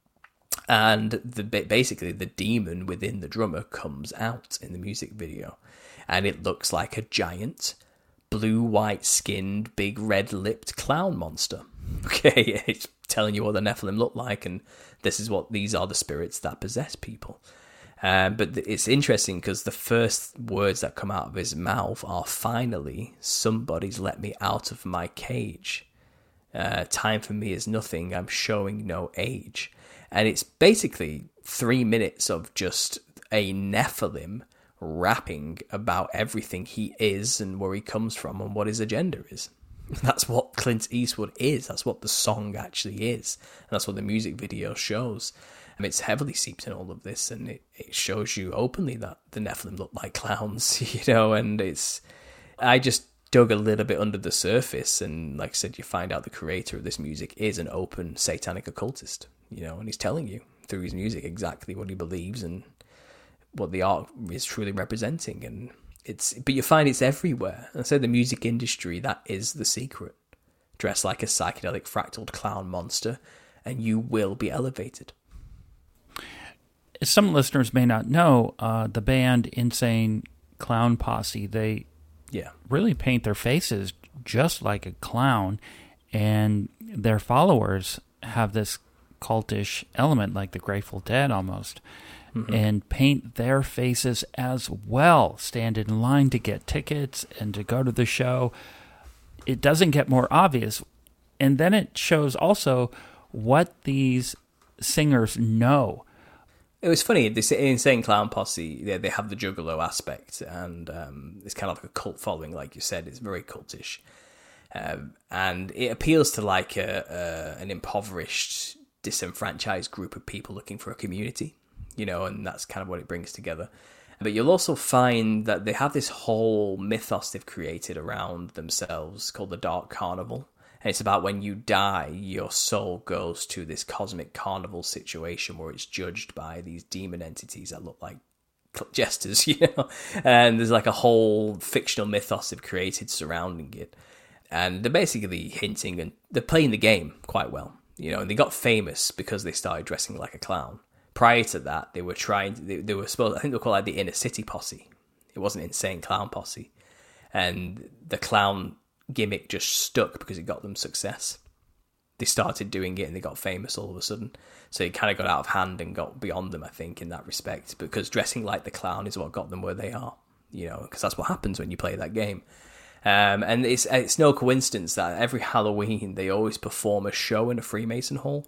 And the basically the demon within the drummer comes out in the music video. And it looks like a giant, blue, white-skinned, big, red-lipped clown monster. Okay, it's telling you what the Nephilim look like, and this is what these are the spirits that possess people. Um, but it's interesting because the first words that come out of his mouth are, finally, somebody's let me out of my cage. Uh, time for me is nothing, I'm showing no age. And it's basically three minutes of just a Nephilim rapping about everything he is and where he comes from and what his agenda is. That's what Clint Eastwood is. That's what the song actually is. And that's what the music video shows. And it's heavily seeped in all of this, and it, it shows you openly that the Nephilim look like clowns, you know, and it's... I just dug a little bit under the surface, and like I said, you find out the creator of this music is an open satanic occultist, you know, and he's telling you through his music exactly what he believes and what the art is truly representing. And it's, but you find it's everywhere. And I say the music industry, that is the secret. Dress like a psychedelic fractaled clown monster, and you will be elevated. Some listeners may not know, uh, the band Insane Clown Posse, they yeah really paint their faces just like a clown, and their followers have this cultish element like the Grateful Dead almost, mm-hmm. and paint their faces as well, stand in line to get tickets and to go to the show. It doesn't get more obvious. And then it shows also what these singers know. It was funny, this Insane Clown Posse, they, they have the Juggalo aspect, and um, it's kind of like a cult following, like you said. It's very cultish. Um, and it appeals to like a, a, an impoverished, disenfranchised group of people looking for a community, you know, and that's kind of what it brings together. But you'll also find that they have this whole mythos they've created around themselves called the Dark Carnival. And it's about when you die, your soul goes to this cosmic carnival situation where it's judged by these demon entities that look like jesters, you know? And there's like a whole fictional mythos they've created surrounding it. And they're basically hinting, and they're playing the game quite well, you know? And they got famous because they started dressing like a clown. Prior to that, they were trying, they, they were supposed, I think they were called like the Inner City Posse. It wasn't Insane Clown Posse. And the clown gimmick just stuck because it got them success. They started doing it and they got famous all of a sudden. So it kind of got out of hand and got beyond them, I think, in that respect. Because dressing like the clown is what got them where they are, you know, because that's what happens when you play that game. Um, and it's it's no coincidence that every Halloween they always perform a show in a Freemason hall.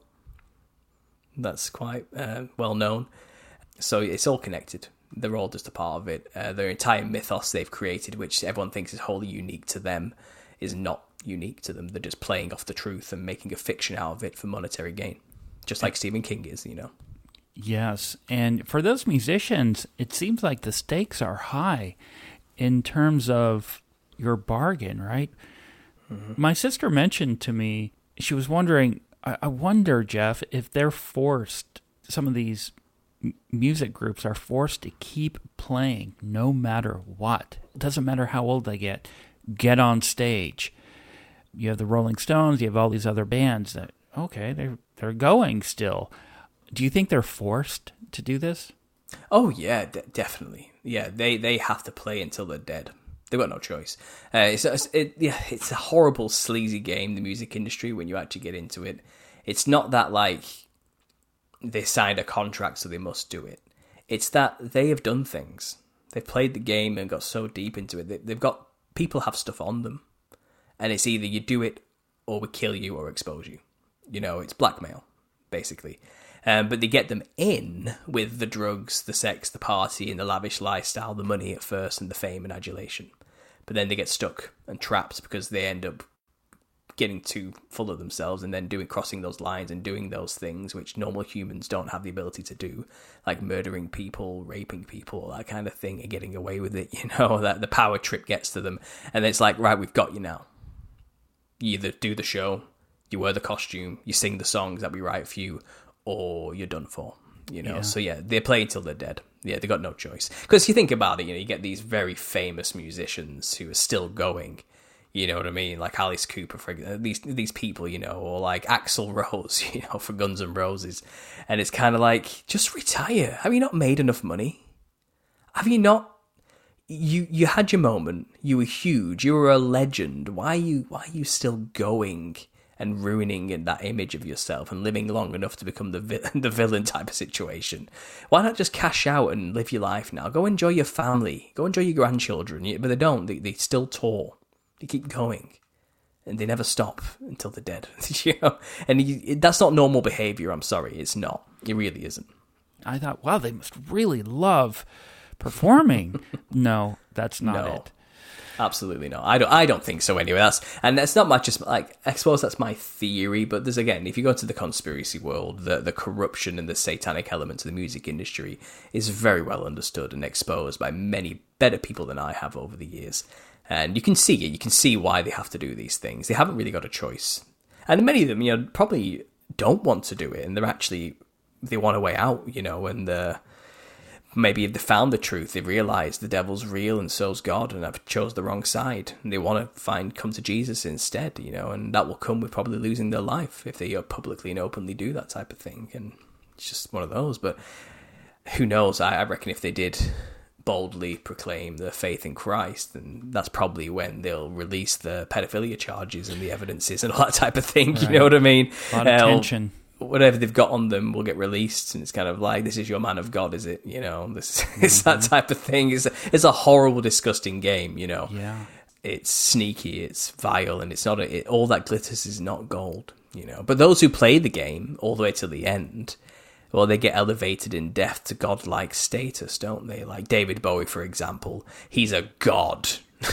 That's quite uh, well known. So it's all connected. They're all just a part of it. Uh, their entire mythos they've created, which everyone thinks is wholly unique to them, is not unique to them. They're just playing off the truth and making a fiction out of it for monetary gain, just like Stephen King is, you know. Yes, and for those musicians, it seems like the stakes are high in terms of your bargain, right? Mm-hmm. My sister mentioned to me, she was wondering, I, I wonder, Jeff, if they're forced, some of these m- music groups are forced to keep playing no matter what. It doesn't matter how old they get. Get on stage. You have the Rolling Stones, you have all these other bands that, okay, they're they're going still. Do you think they're forced to do this? Oh yeah, de- definitely. Yeah, they, they have to play until they're dead. They've got no choice. Uh, it's it, yeah, it's a horrible, sleazy game, the music industry, when you actually get into it. It's not that like they signed a contract so they must do it. It's that they have done things. They've played the game and got so deep into it. They, they've got people have stuff on them, and it's either you do it or we kill you or expose you. You know, it's blackmail, basically. Um, but they get them in with the drugs, the sex, the party, and the lavish lifestyle, the money at first, and the fame and adulation. But then they get stuck and trapped because they end up getting too full of themselves and then doing crossing those lines and doing those things which normal humans don't have the ability to do, like murdering people, raping people, that kind of thing, and getting away with it. You know, that the power trip gets to them, and it's like, right, we've got you now. You either do the show, you wear the costume, you sing the songs that we write for you, or you're done for. You know, yeah. So yeah, they play until they're dead. Yeah, they got no choice. Because you think about it, you know, you get these very famous musicians who are still going. You know what I mean? Like Alice Cooper, for these these people, you know, or like Axl Rose, you know, for Guns N' Roses. And it's kind of like, just retire. Have you not made enough money? Have you not? You you had your moment. You were huge. You were a legend. Why are you why are you still going and ruining that image of yourself and living long enough to become the vi- the villain type of situation? Why not just cash out and live your life now? Go enjoy your family. Go enjoy your grandchildren. But they don't. They, they still tour. They keep going, and they never stop until they're dead. You know, and you, that's not normal behavior. I'm sorry, it's not. It really isn't. I thought, wow, they must really love performing. No, that's not no, it. Absolutely not. I don't. I don't think so. Anyway, that's and that's not much. Just like I suppose that's my theory. But there's again, if you go into the conspiracy world, the the corruption and the satanic elements of the music industry is very well understood and exposed by many better people than I have over the years. And you can see it. You can see why they have to do these things. They haven't really got a choice. And many of them, you know, probably don't want to do it. And they're actually, they want a way out, you know, and uh, maybe if they found the truth, they realised the devil's real and so's God, and I've chose the wrong side. And they want to find, come to Jesus instead, you know, and that will come with probably losing their life if they publicly and openly do that type of thing. And it's just one of those. But who knows? I, I reckon if they did boldly proclaim their faith in Christ, and that's probably when they'll release the pedophilia charges and the evidences and all that type of thing. Right. You know what I mean? A lot of uh, tension. Whatever they've got on them will get released, and it's kind of like, this is your man of God, is it? You know, this mm-hmm. it's that type of thing. It's a, it's a horrible, disgusting game. You know, yeah, it's sneaky, it's vile, and it's not a, it, all that glitters is not gold. You know, but those who play the game all the way to the end, well, they get elevated in death to godlike status, don't they? Like David Bowie, for example, he's a god.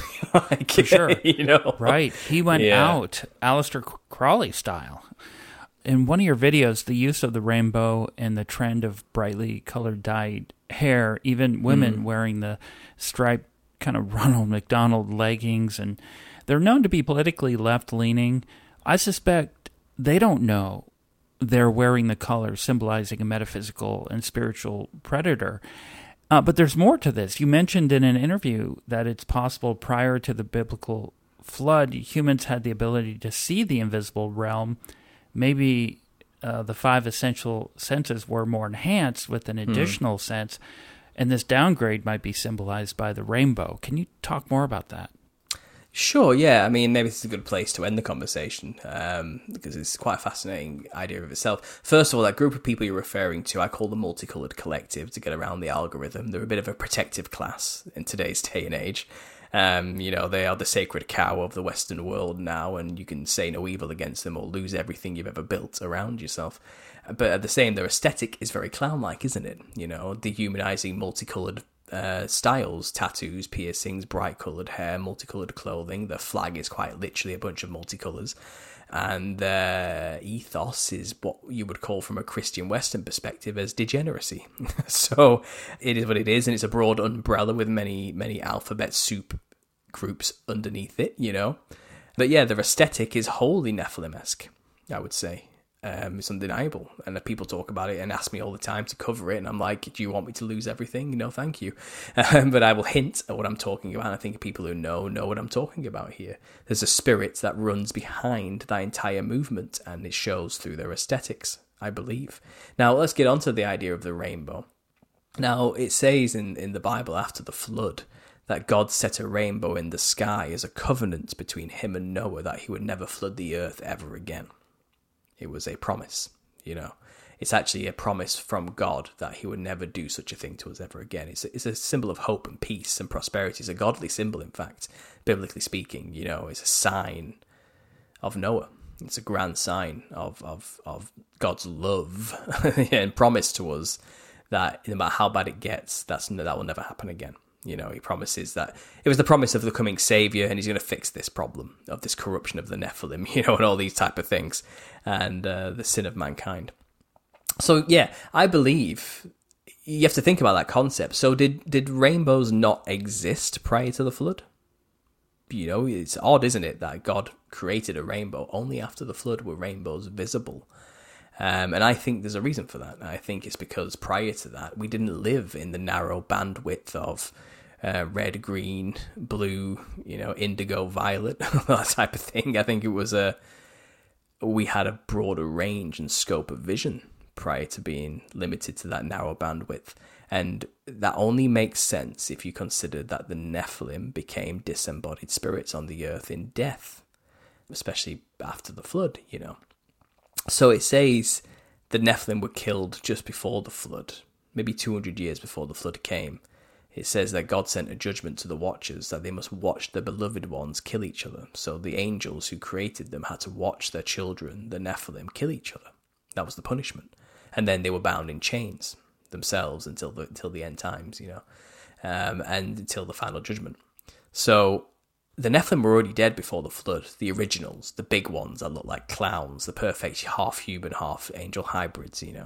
Like, for sure, you know, right? He went yeah. out, Aleister Crowley style. In one of your videos, the use of the rainbow and the trend of brightly colored dyed hair, even women mm. wearing the striped kind of Ronald McDonald leggings, and they're known to be politically left-leaning. I suspect they don't know they're wearing the color symbolizing a metaphysical and spiritual predator. Uh, but there's more to this. You mentioned in an interview that it's possible prior to the biblical flood, humans had the ability to see the invisible realm. Maybe uh, the five essential senses were more enhanced with an additional hmm. sense, and this downgrade might be symbolized by the rainbow. Can you talk more about that? Sure, yeah. I mean, maybe this is a good place to end the conversation, um, because it's quite a fascinating idea of itself. First of all, that group of people you're referring to, I call the Multicolored Collective to get around the algorithm. They're a bit of a protective class in today's day and age. Um, you know, they are the sacred cow of the Western world now, and you can say no evil against them or lose everything you've ever built around yourself. But at the same, their aesthetic is very clown-like, isn't it? You know, dehumanizing multicolored uh, styles, tattoos, piercings, bright-colored hair, multicolored clothing. The flag is quite literally a bunch of multicolors. And their ethos is what you would call, from a Christian Western perspective, as degeneracy. So it is what it is, and it's a broad umbrella with many, many alphabet soup groups underneath it, you know. But yeah, their aesthetic is wholly Nephilim-esque, I would say. Um, it's undeniable, and people talk about it and ask me all the time to cover it, and I'm like, do you want me to lose everything? No, thank you. Um, but I will hint at what I'm talking about. I think people who know know what I'm talking about here. There's a spirit that runs behind that entire movement, and it shows through their aesthetics, I believe. Now let's get on to the idea of the rainbow. Now it says in, in the Bible, after the flood, that God set a rainbow in the sky as a covenant between him and Noah, that he would never flood the earth ever again. It was a promise, you know. It's actually a promise from God that he would never do such a thing to us ever again. It's a, it's a symbol of hope and peace and prosperity. It's a godly symbol, in fact, biblically speaking. You know, it's a sign of Noah. It's a grand sign of of, of God's love and promise to us that no matter how bad it gets, that's that will never happen again. You know, he promises that it was the promise of the coming savior, and he's going to fix this problem of this corruption of the Nephilim, you know, and all these type of things, and uh, the sin of mankind. So, yeah, I believe you have to think about that concept. So did, did rainbows not exist prior to the flood? You know, it's odd, isn't it, that God created a rainbow only after the flood were rainbows visible. Um, and I think there's a reason for that. I think it's because prior to that, we didn't live in the narrow bandwidth of uh, red, green, blue, you know, indigo, violet, that type of thing. I think it was a we had a broader range and scope of vision prior to being limited to that narrow bandwidth. And that only makes sense if you consider that the Nephilim became disembodied spirits on the earth in death, especially after the flood, you know. So it says the Nephilim were killed just before the flood, maybe two hundred years before the flood came. It says that God sent a judgment to the Watchers, that they must watch the beloved ones kill each other. So the angels who created them had to watch their children, the Nephilim, kill each other. That was the punishment. And then they were bound in chains themselves until the, until the end times, you know, um, and until the final judgment. So the Nephilim were already dead before the flood, the originals, the big ones that look like clowns, the perfect half-human, half-angel hybrids, you know.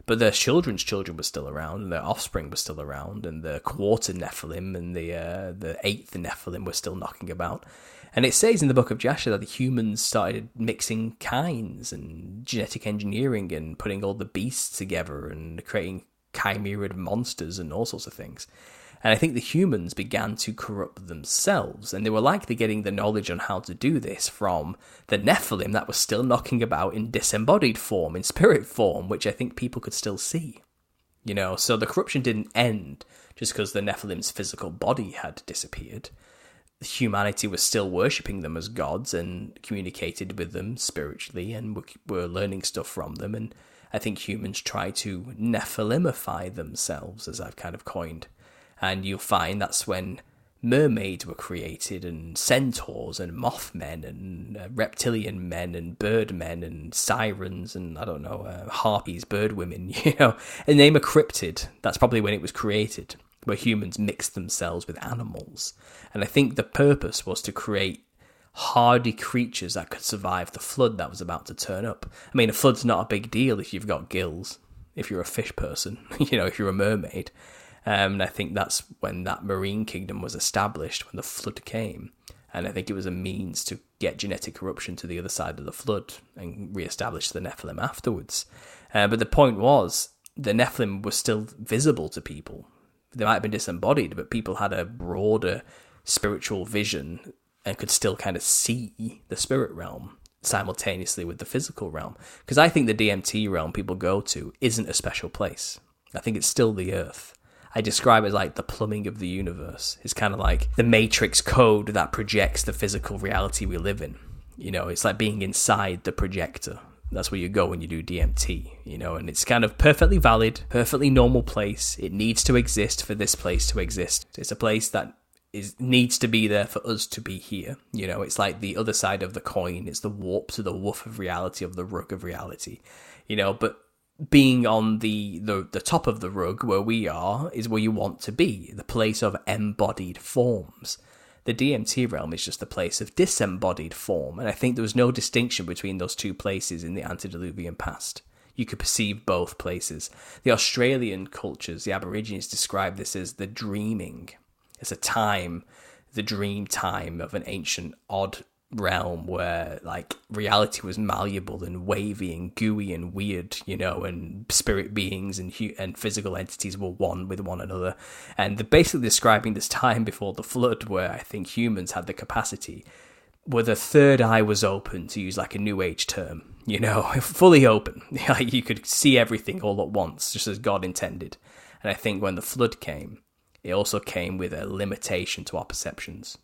But their children's children were still around, and their offspring was still around, and the quarter Nephilim and the uh, the eighth Nephilim were still knocking about. And it says in the book of Jasher that the humans started mixing kinds and genetic engineering and putting all the beasts together and creating chimera monsters and all sorts of things. And I think the humans began to corrupt themselves, and they were likely getting the knowledge on how to do this from the Nephilim that was still knocking about in disembodied form, in spirit form, which I think people could still see. You know, so the corruption didn't end just because the Nephilim's physical body had disappeared. Humanity was still worshipping them as gods and communicated with them spiritually and were learning stuff from them. And I think humans try to Nephilimify themselves, as I've kind of coined. And you'll find that's when mermaids were created, and centaurs and mothmen and uh, reptilian men and birdmen and sirens and, I don't know, uh, harpies, bird women, you know. And name a cryptid, that's probably when it was created, where humans mixed themselves with animals. And I think the purpose was to create hardy creatures that could survive the flood that was about to turn up. I mean, a flood's not a big deal if you've got gills, if you're a fish person, you know, if you're a mermaid. Um, and I think that's when that marine kingdom was established, when the flood came. And I think it was a means to get genetic corruption to the other side of the flood and re-establish the Nephilim afterwards. Uh, but the point was, the Nephilim were still visible to people. They might have been disembodied, but people had a broader spiritual vision and could still kind of see the spirit realm simultaneously with the physical realm. Because I think the D M T realm people go to isn't a special place. I think it's still the earth. I describe it as like the plumbing of the universe. It's kind of like the matrix code that projects the physical reality we live in. You know, it's like being inside the projector. That's where you go when you do D M T, you know, and it's kind of perfectly valid, perfectly normal place. It needs to exist for this place to exist. It's a place that is needs to be there for us to be here. You know, it's like the other side of the coin. It's the warp to the woof of reality, of the rug of reality, you know, but being on the, the, the top of the rug where we are is where you want to be, the place of embodied forms. The D M T realm is just the place of disembodied form, and I think there was no distinction between those two places in the antediluvian past. You could perceive both places. The Australian cultures, the Aborigines, describe this as the dreaming. It's a time, the dream time of an ancient, odd realm where like reality was malleable and wavy and gooey and weird, you know, and spirit beings and hu- and physical entities were one with one another. And they're basically describing this time before the flood where I think humans had the capacity, where the third eye was open, to use like a new age term, you know, fully open. Like you could see everything all at once, just as God intended. And I think when the flood came, it also came with a limitation to our perceptions.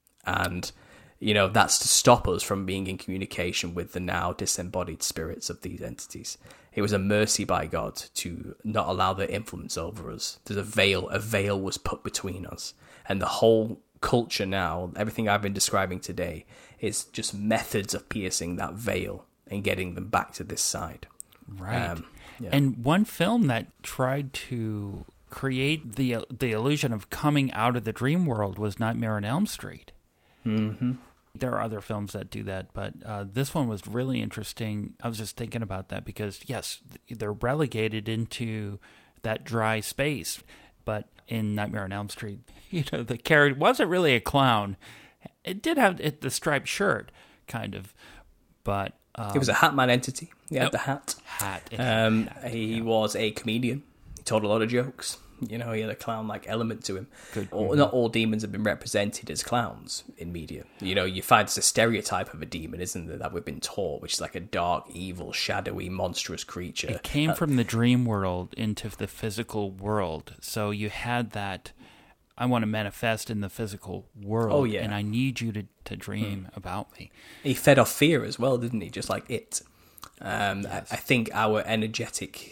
And you know, that's to stop us from being in communication with the now disembodied spirits of these entities. It was a mercy by God to not allow their influence over us. There's a veil, a veil was put between us. And the whole culture now, everything I've been describing today, is just methods of piercing that veil and getting them back to this side. Right. Um, yeah. And one film that tried to create the the illusion of coming out of the dream world was Nightmare on Elm Street. Mm-hmm. There are other films that do that, but uh, this one was really interesting. I was just thinking about that because, yes, they're relegated into that dry space. But in Nightmare on Elm Street, you know, the character wasn't really a clown. It did have it, the striped shirt, kind of, but... Um, it was a hat man entity. He had oh, the hat. Hat. Um, hat he yeah. was a comedian. He told a lot of jokes. You know, he had a clown-like element to him. Good. Or, not all demons have been represented as clowns in media. You know, you find it's a stereotype of a demon, isn't there, that we've been taught, which is like a dark, evil, shadowy, monstrous creature. It came uh, from the dream world into the physical world. So you had that, I want to manifest in the physical world, oh, yeah. and I need you to, to dream mm. about me. He fed off fear as well, didn't he? Just like it. Um, yes. I, I think our energetic...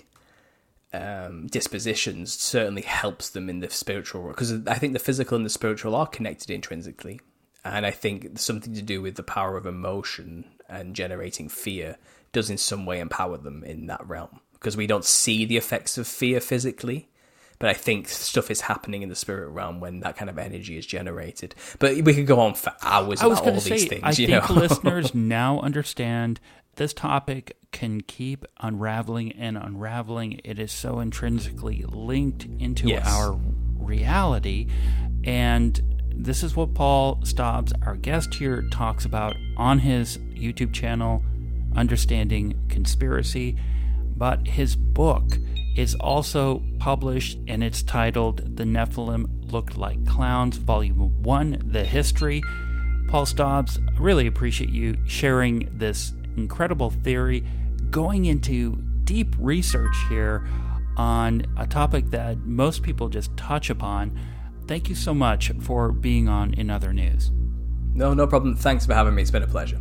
Um, dispositions certainly helps them in the spiritual world, because I think the physical and the spiritual are connected intrinsically, and I think something to do with the power of emotion and generating fear does in some way empower them in that realm, because we don't see the effects of fear physically, but I think stuff is happening in the spirit realm when that kind of energy is generated. But we could go on for hours I was about all say, these things. I you think know? listeners now understand this topic can keep unraveling and unraveling. It is so intrinsically linked into yes. our reality. And this is what Paul Stobbs, our guest here, talks about on his YouTube channel, Understanding Conspiracy. But his book is also published, and it's titled The Nephilim Looked Like Clowns, Volume one, The History. Paul Stobbs, I really appreciate you sharing this incredible theory, going into deep research here on a topic that most people just touch upon. Thank you so much for being on In Other News. No, no problem. Thanks for having me. It's been a pleasure.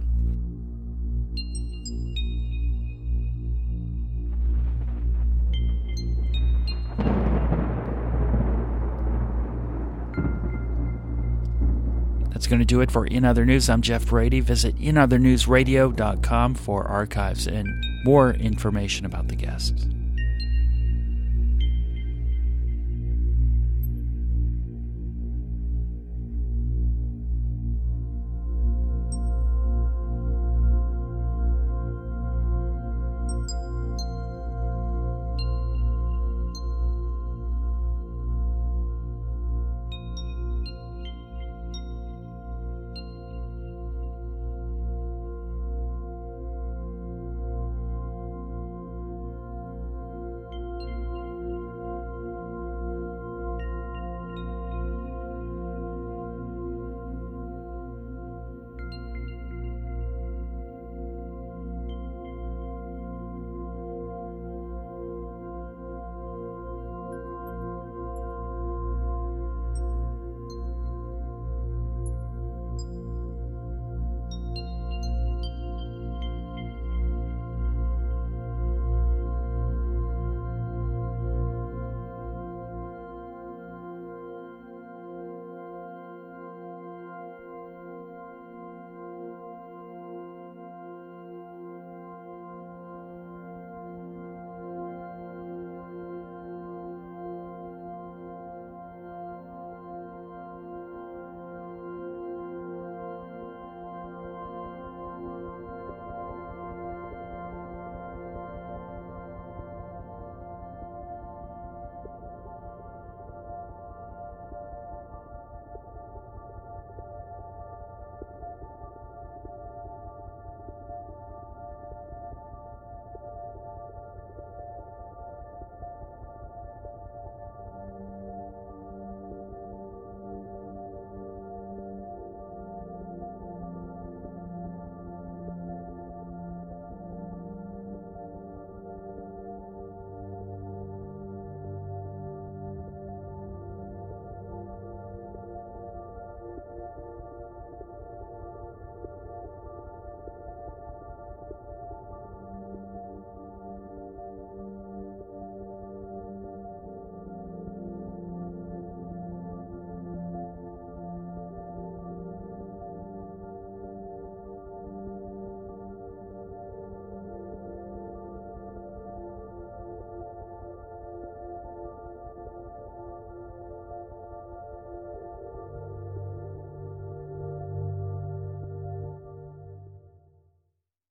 That's going to do it for In Other News. I'm Jeff Brady. Visit in other news radio dot com for archives and more information about the guests.